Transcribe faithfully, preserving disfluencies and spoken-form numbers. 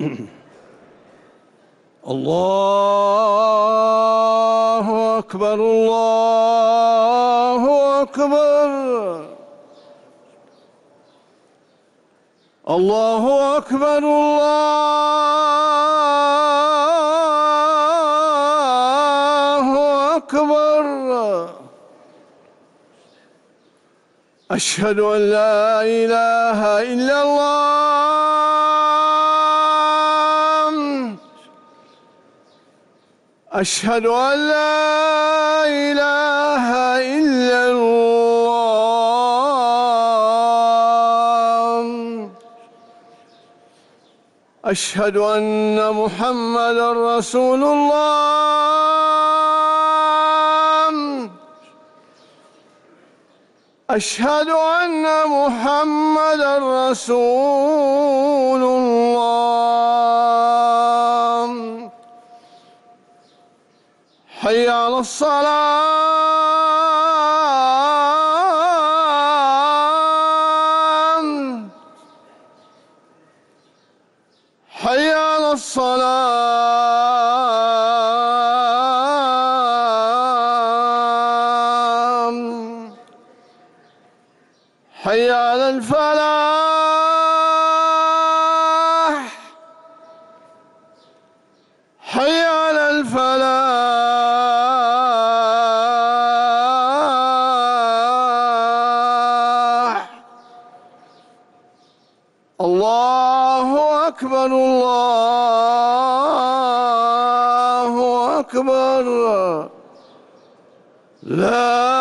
الله أكبر الله أكبر الله أكبر الله أكبر. أشهد أن لا إله إلا الله. أشهد أن لا إله إلا الله. أشهد أن محمدًا رسول الله. أشهد أن محمدًا رسول الله. حي على الصلاة. حي على الصلاة. حي على الفلاح. حي على الفلاح. الله أكبر الله أكبر. لا